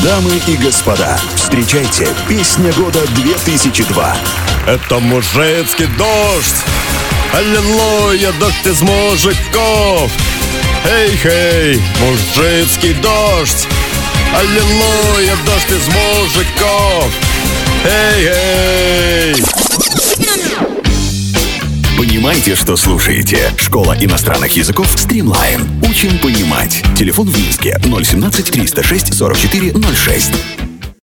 Дамы и господа, встречайте, песня года 2002. Это мужицкий дождь. Аллилуйя, дождь из мужиков. Эй-хей, мужицкий дождь. Аллилуйя, дождь из мужиков. Эй-эй. Понимаете, что слушаете? Школа иностранных языков Streamline. Учим понимать. Телефон в Минске 017 306 44 06.